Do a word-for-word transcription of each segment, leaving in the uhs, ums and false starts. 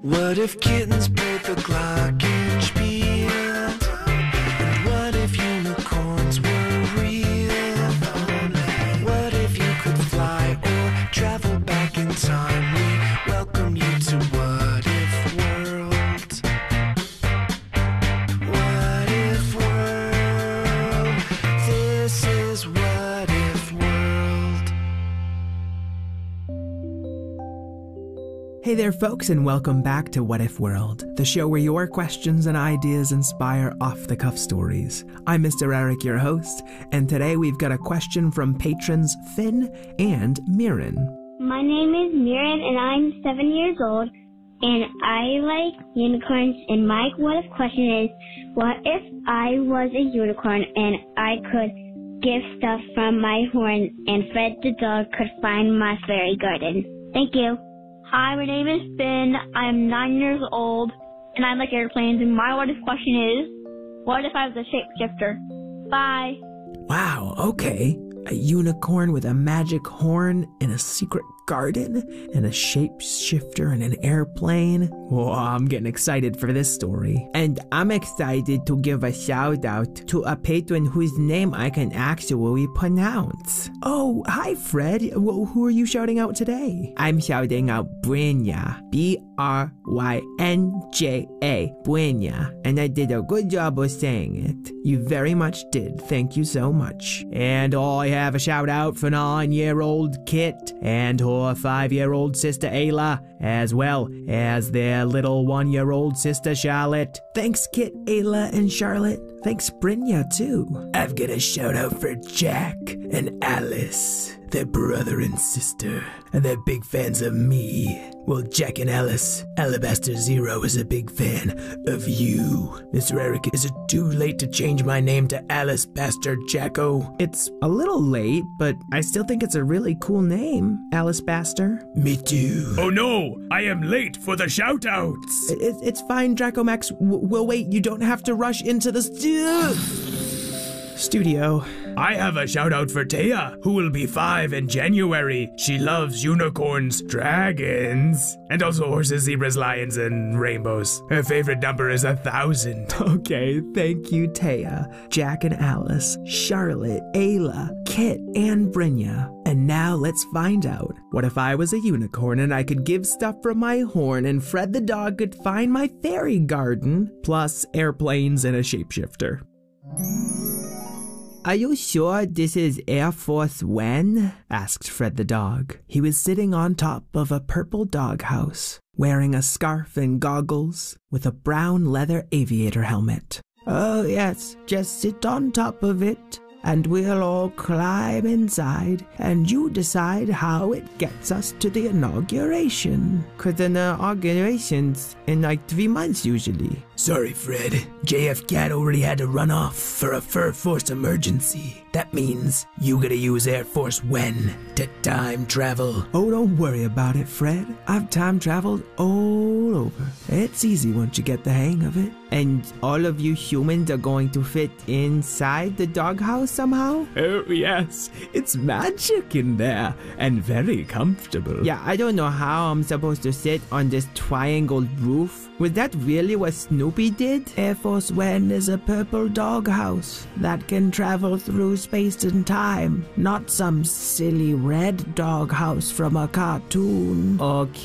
What if kittens played the glockenspiel? And what if unicorns were real? What if you could fly or travel back in time? We welcome you to What If World. What If World? This is What If World. Hey there, folks, and welcome back to What If World, the show where your questions and ideas inspire off-the-cuff stories. I'm Mister Eric, your host, and today we've got a question from patrons Finn and Mirren. My name is Mirren, and I'm seven years old, and I like unicorns, and my what if question is, what if I was a unicorn and I could give stuff from my horn and Fred the dog could find my fairy garden? Thank you. Hi, my name is Finn. I'm nine years old, and I like airplanes, and my what if question is, what if I was a shapeshifter? Bye. Wow, okay. A unicorn with a magic horn in a secret garden and a shapeshifter and an airplane. Whoa, I'm getting excited for this story. And I'm excited to give a shout out to a patron whose name I can actually pronounce. Oh, hi Fred. Well, who are you shouting out today? I'm shouting out Brynja. B R Y N J A. Brynja. And I did a good job of saying it. You very much did. Thank you so much. And I have a shout out for nine-year-old Kit and her five-year-old sister Ayla, as well as their little one-year-old sister Charlotte. Thanks, Kit, Ayla, and Charlotte. Thanks, Brynja, too. I've got a shout out for Jack and Alice. They're brother and sister, and they're big fans of me. Well, Jack and Alice, Alabaster Zero is a big fan of you. Mister Eric, is it too late to change my name to Alice Bastard Jacko? It's a little late, but I still think it's a really cool name, Alice Baster. Me too. Oh no, I am late for the shout-outs. It, it's fine, Draco Max. W- we'll wait. You don't have to rush into the stu- studio. I have a shout-out for Taya, who will be five in January. She loves unicorns, dragons, and also horses, zebras, lions, and rainbows. Her favorite number is a thousand. Okay, thank you, Taya, Jack and Alice, Charlotte, Ayla, Kit, and Brynja. And now let's find out. What if I was a unicorn and I could give stuff from my horn and Fred the dog could find my fairy garden, plus airplanes and a shapeshifter? Are you sure this is Air Force One? Asked Fred the dog. He was sitting on top of a purple doghouse, wearing a scarf and goggles, with a brown leather aviator helmet. Oh yes, just sit on top of it, and we'll all climb inside, and you decide how it gets us to the inauguration. Cause the inauguration's in like three months usually. Sorry, Fred. J F Cat already had to run off for a Fur Force emergency. That means you gotta use Air Force One to time travel. Oh, don't worry about it, Fred. I've time traveled all over. It's easy once you get the hang of it. And all of you humans are going to fit inside the doghouse somehow? Oh, yes. It's magic in there and very comfortable. Yeah, I don't know how I'm supposed to sit on this triangle roof. Was that really what Snoopy did? Air Force One is a purple doghouse that can travel through space and time, not some silly red doghouse from a cartoon.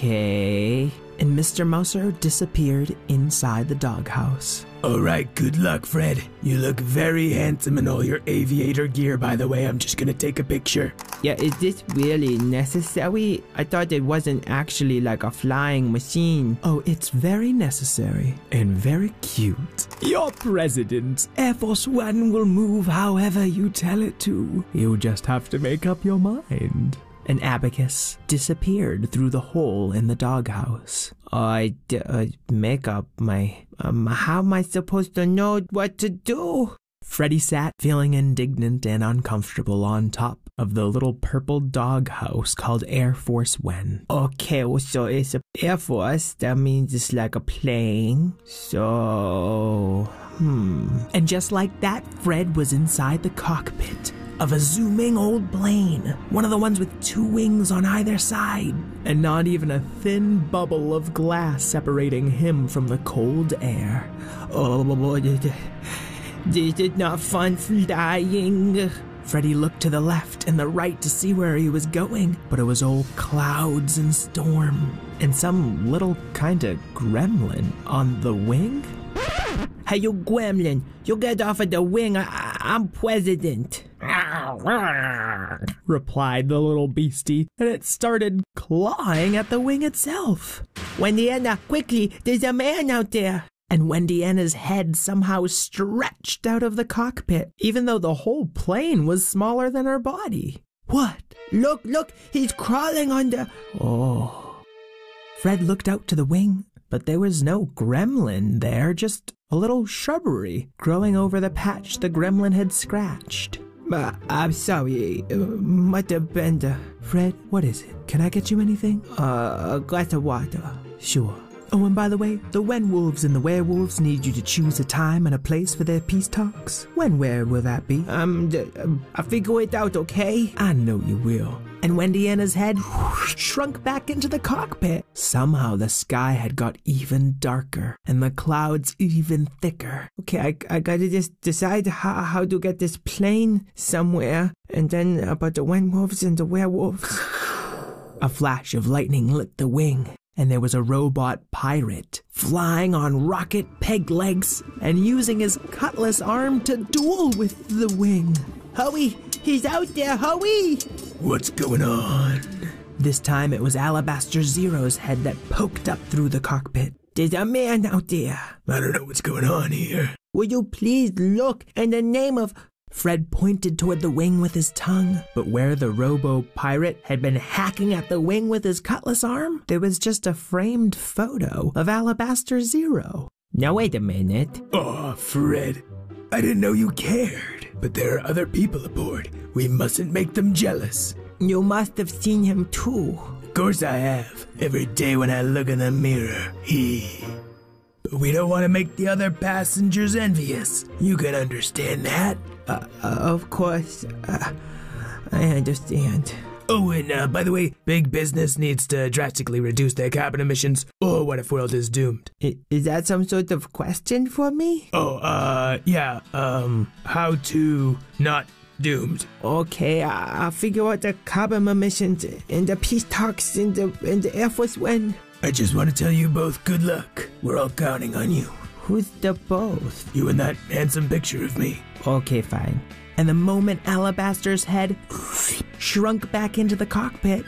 Okay. And Mister Mouser disappeared inside the doghouse. All right, good luck, Fred. You look very handsome in all your aviator gear, by the way. I'm just gonna take a picture. Yeah, is this really necessary? I thought it wasn't actually like a flying machine. Oh, it's very necessary and very cute. Your president. Air Force One will move however you tell it to. You just have to make up your mind. An abacus disappeared through the hole in the doghouse. I d- uh, make up my... Um, how am I supposed to know what to do? Freddy sat feeling indignant and uncomfortable on top of the little purple doghouse called Air Force One. Okay, well, so it's a Air Force. That means it's like a plane. So... Hmm. And just like that, Fred was inside the cockpit, of a zooming old plane, one of the ones with two wings on either side, and not even a thin bubble of glass separating him from the cold air. Oh, this is not fun flying. Freddy looked to the left and the right to see where he was going, but it was all clouds and storm, and some little kind of gremlin on the wing. Hey, you gremlin, you get off of the wing, I- I'm president. Replied the little beastie, and it started clawing at the wing itself. Wendiana, quickly, there's a man out there. And Wendiana's head somehow stretched out of the cockpit, even though the whole plane was smaller than her body. What? Look, look, he's crawling on the... Oh. Fred looked out to the wing, but there was no gremlin there, just a little shrubbery growing over the patch the gremlin had scratched. Uh, I'm sorry, uh, might have been the... Fred, what is it? Can I get you anything? Uh, a glass of water. Sure. Oh, and by the way, the Wenwolves and the Werewolves need you to choose a time and a place for their peace talks. When, where will that be? Um, d- um I'll figure it out, okay? I know you will. And Wendiana's head whoosh, shrunk back into the cockpit. Somehow the sky had got even darker and the clouds even thicker. Okay, I, I gotta just decide how, how to get this plane somewhere. And then about the Wenwolves and the Werewolves. A flash of lightning lit the wing, and there was a robot pirate flying on rocket peg legs and using his cutlass arm to duel with the wing. Howie, he's out there, Howie! What's going on? This time it was Alabaster Zero's head that poked up through the cockpit. There's a man out there. I don't know what's going on here. Will you please look in the name of... Fred pointed toward the wing with his tongue, but where the robo-pirate had been hacking at the wing with his cutlass arm, there was just a framed photo of Alabaster Zero. Now wait a minute. Oh, Fred, I didn't know you cared, but there are other people aboard. We mustn't make them jealous. You must have seen him too. Of course I have. Every day when I look in the mirror, he... But we don't want to make the other passengers envious. You can understand that. Uh, uh, of course, uh, I understand. Oh, and uh, by the way, big business needs to drastically reduce their carbon emissions, or what if world is doomed? I, is that some sort of question for me? Oh, uh, yeah, um, how to not doomed. Okay, I, I'll figure out the carbon emissions and the peace talks in the, in the Air Force One. I just want to tell you both good luck. We're all counting on you. Who's the both? You and that handsome picture of me. Okay, fine. And the moment Alabaster's head shrunk back into the cockpit,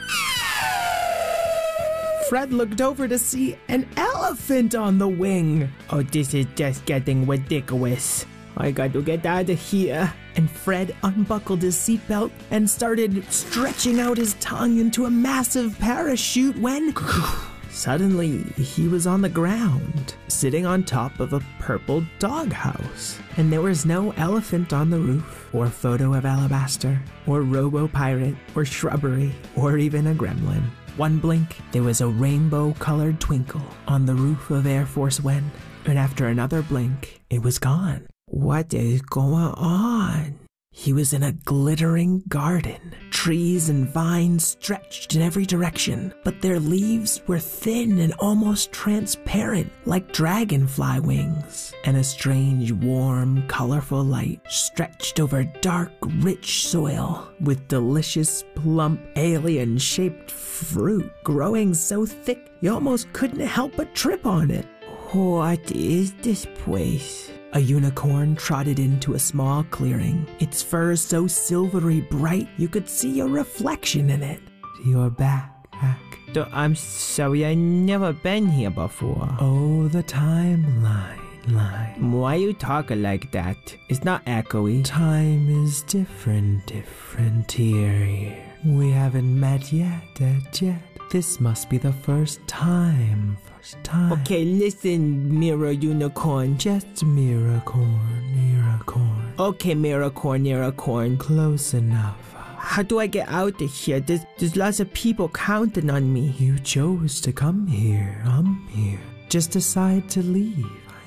Fred looked over to see an elephant on the wing. Oh, this is just getting ridiculous. I got to get out of here. And Fred unbuckled his seatbelt and started stretching out his tongue into a massive parachute when... Suddenly, he was on the ground, sitting on top of a purple doghouse. And there was no elephant on the roof, or photo of Alabaster, or robo-pirate, or shrubbery, or even a gremlin. One blink, there was a rainbow-colored twinkle on the roof of Air Force One. And after another blink, it was gone. What is going on? He was in a glittering garden. Trees and vines stretched in every direction, but their leaves were thin and almost transparent, like dragonfly wings. And a strange, warm, colorful light stretched over dark, rich soil with delicious, plump, alien-shaped fruit growing so thick you almost couldn't help but trip on it. What is this place? A unicorn trotted into a small clearing, its fur so silvery bright you could see a reflection in it. You're back. I'm sorry, I never been here before. Oh, the timeline. Line. Why you talk like that? It's not echoey. Time is different, different here. We haven't met yet, yet, yet. This must be the first time. First time. Okay, listen, Mirror Unicorn. Just Mirrorcorn, Mirrorcorn. Okay, Mirrorcorn, Mirrorcorn. Close enough. How do I get out of here? There's, there's lots of people counting on me. You chose to come here. I'm here. Just decide to leave.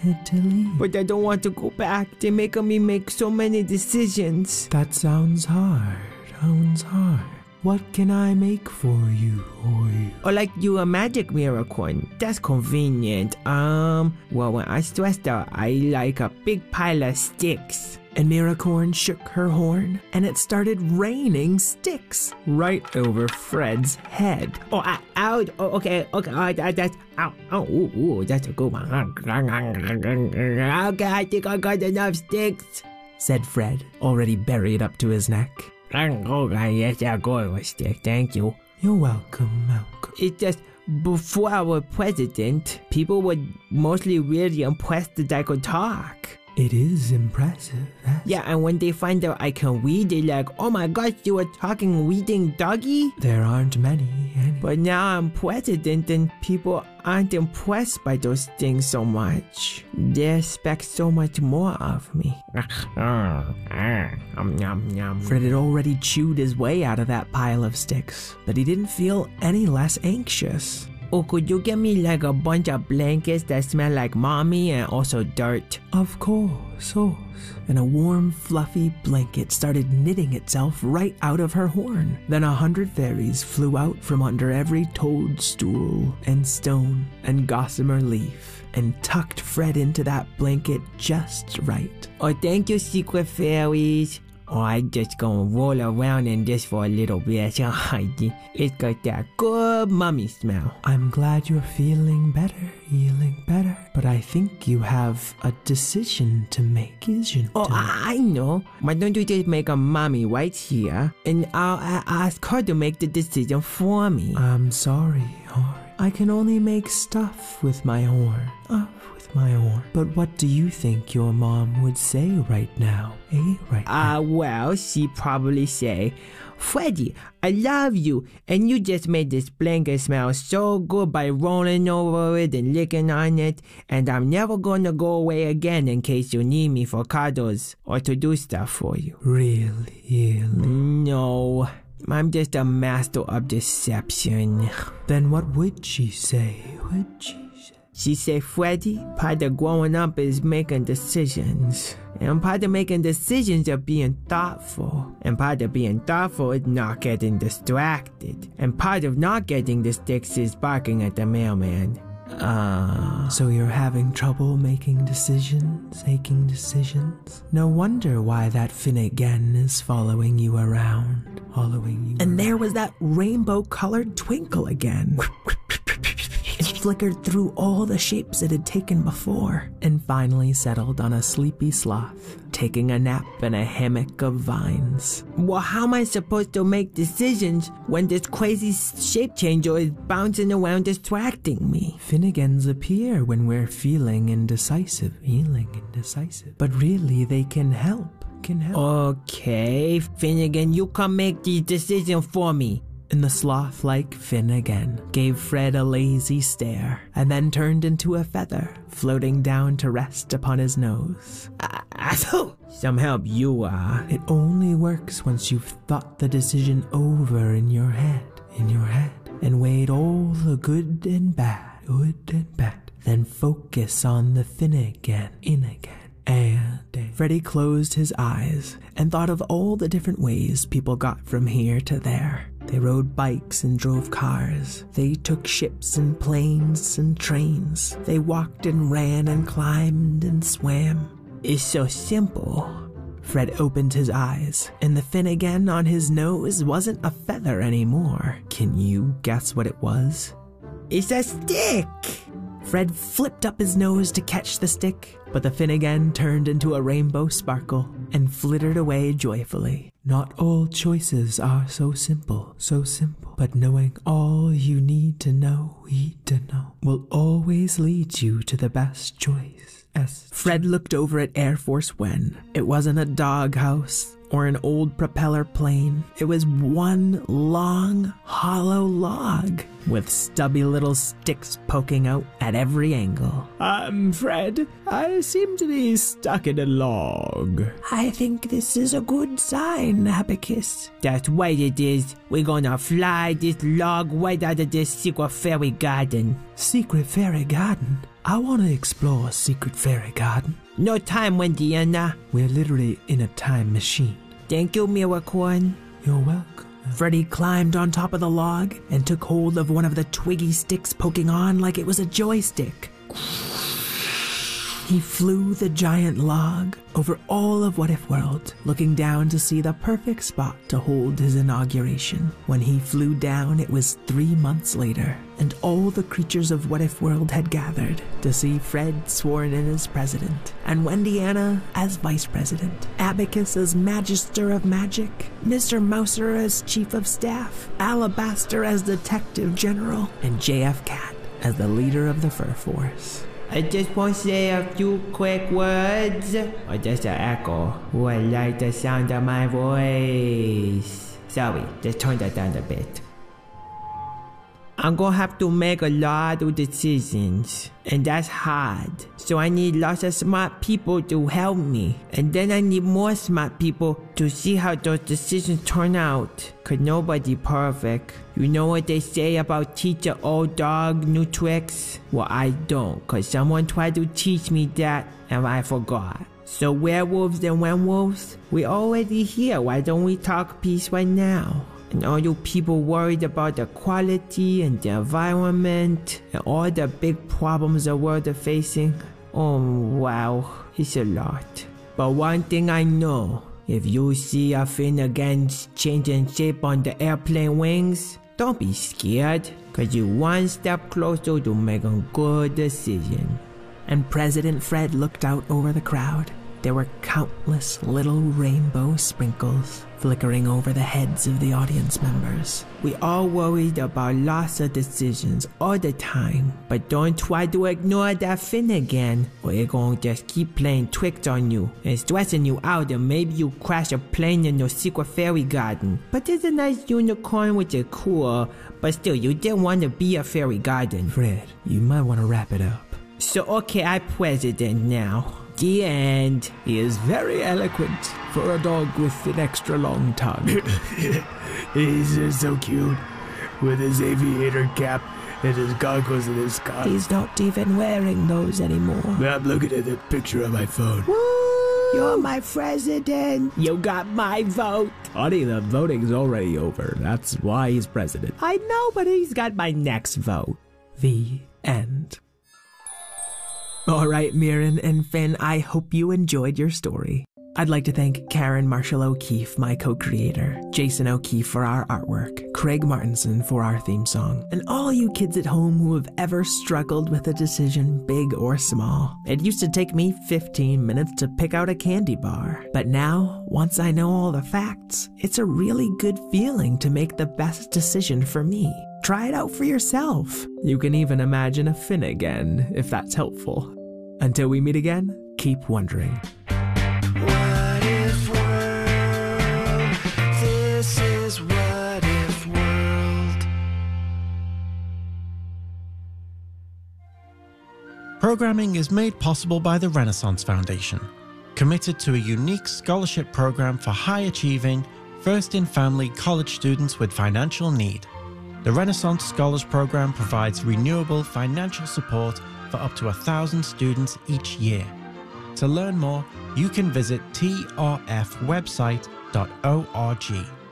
wanted to leave. But I don't want to go back. They're making me make so many decisions. That sounds hard. Sounds hard. What can I make for you, or you? Or like you a magic mirror coin. That's convenient. Um, well, when I stressed out, I like a big pile of sticks. And Miracorn shook her horn, and it started raining sticks right over Fred's head. Oh, I, ow, oh, okay, okay, uh, that, that's, ow, oh, ooh, ooh, that's a good one. Okay, I think I got enough sticks, said Fred, already buried up to his neck. Oh, yes, I'll go with stick, thank you. You're welcome, Malcolm. It's just, before I was president, people were mostly really impressed that I could talk. It is impressive. Yeah, and when they find out I can read, they're like, oh my gosh, you were talking reading doggy? There aren't many, any. But now I'm president and people aren't impressed by those things so much. They expect so much more of me. Fred had already chewed his way out of that pile of sticks, but he didn't feel any less anxious. Oh, could you get me like a bunch of blankets that smell like mommy and also dirt? Of course, oh. And a warm, fluffy blanket started knitting itself right out of her horn. Then a hundred fairies flew out from under every toadstool and stone and gossamer leaf and tucked Fred into that blanket just right. Oh, thank you, secret fairies. Oh, I just gonna roll around in this for a little bit. It's got that good mummy smell. I'm glad you're feeling better, feeling better. But I think you have a decision to make, isn't it? Oh, I know. Why don't you just make a mommy right here, and I'll, I'll ask her to make the decision for me. I'm sorry, Horn. I can only make stuff with my horn. Oh. My horn. But what do you think your mom would say right now? Eh, right now? Uh, well, she'd probably say, Freddy, I love you, and you just made this blanket smell so good by rolling over it and licking on it, and I'm never gonna go away again in case you need me for cuddles or to do stuff for you. Really? Really? No. I'm just a master of deception. Then what would she say? Would she? She said, Freddy, part of growing up is making decisions. And part of making decisions is being thoughtful. And part of being thoughtful is not getting distracted. And part of not getting the sticks is barking at the mailman. Uh, so you're having trouble making decisions, making decisions? No wonder why that Finnegan is following you around, following you And around. There was that rainbow-colored twinkle again. It flickered through all the shapes it had taken before, and finally settled on a sleepy sloth, taking a nap in a hammock of vines. Well, how am I supposed to make decisions when this crazy shape changer is bouncing around distracting me? Finnegans appear when we're feeling indecisive, feeling indecisive. But really, they can help, can help. Okay, Finnegan, you come make these decisions for me. And the sloth-like Finnegan gave Fred a lazy stare, and then turned into a feather, floating down to rest upon his nose. Uh, some help you are. It only works once you've thought the decision over in your head, in your head, and weighed all the good and bad, good and bad. Then focus on the Finnegan, in again. And Freddy closed his eyes and thought of all the different ways people got from here to there. They rode bikes and drove cars. They took ships and planes and trains. They walked and ran and climbed and swam. It's so simple. Fred opened his eyes, and the Finnegan on his nose wasn't a feather anymore. Can you guess what it was? It's a stick! Fred flipped up his nose to catch the stick, but the Finnegan turned into a rainbow sparkle and flittered away joyfully. Not all choices are so simple, so simple, but knowing all you need to know, need to know, will always lead you to the best choice. As Fred looked over at Air Force One. It wasn't a doghouse or an old propeller plane. It was one long, hollow log with stubby little sticks poking out at every angle. Um, Fred, I seem to be stuck in a log. I think this is a good sign, Abacus. That's right it is. We're gonna fly this log right out of this secret fairy garden. Secret fairy garden? I want to explore Secret Fairy Garden. No time, Wendiana. We're literally in a time machine. Thank you, Miracorn. You're welcome. Freddy climbed on top of the log and took hold of one of the twiggy sticks poking on like it was a joystick. He flew the giant log over all of What If World, looking down to see the perfect spot to hold his inauguration. When he flew down, it was three months later, and all the creatures of What If World had gathered to see Fred sworn in as president, and Wendiana as vice president, Abacus as magister of magic, Mister Mouser as chief of staff, Alabaster as detective general, and J F Cat as the leader of the Fur Force. I just want to say a few quick words. Or just an echo who I like the sound of my voice. Sorry, just turn that down a bit. I'm gonna have to make a lot of decisions, and that's hard. So I need lots of smart people to help me, and then I need more smart people to see how those decisions turn out. Cause nobody perfect. You know what they say about teach an old dog new tricks? Well, I don't, cause someone tried to teach me that, and I forgot. So werewolves and werewolves, we're already here. Why don't we talk peace right now? And all you people worried about the quality and the environment and all the big problems the world is facing, oh wow, it's a lot. But one thing I know, if you see a Finnegans changing shape on the airplane wings, don't be scared, cause you're one step closer to making a good decision. And President Fred looked out over the crowd. There were countless little rainbow sprinkles flickering over the heads of the audience members. We all worried about lots of decisions all the time, but don't try to ignore that Finnegan, or it gonna just keep playing tricks on you and stressing you out, and maybe you crash a plane in your secret fairy garden. But there's a nice unicorn which is cool, but still you didn't want to be a fairy garden. Fred, you might want to wrap it up. So okay, I'm president now. The end. He is very eloquent for a dog with an extra long tongue. He's uh, so cute, with his aviator cap and his goggles and his scarf. He's not even wearing those anymore. I'm looking at the picture on my phone. Woo! You're my president. You got my vote. Honey, the voting's already over. That's why he's president. I know, but he's got my next vote. The end. Alright, Mirren and Finn, I hope you enjoyed your story. I'd like to thank Karen Marshall O'Keefe, my co-creator, Jason O'Keefe for our artwork, Craig Martinson for our theme song, and all you kids at home who have ever struggled with a decision, big or small. It used to take me fifteen minutes to pick out a candy bar, but now, once I know all the facts, it's a really good feeling to make the best decision for me. Try it out for yourself. You can even imagine a Finnegan, if that's helpful. Until we meet again, keep wondering. What if world? This is What If World. Programming is made possible by the Renaissance Foundation, committed to a unique scholarship program for high-achieving, first-in-family college students with financial need. The Renaissance Scholars Program provides renewable financial support for up to a thousand students each year. To learn more, you can visit t r f website dot org.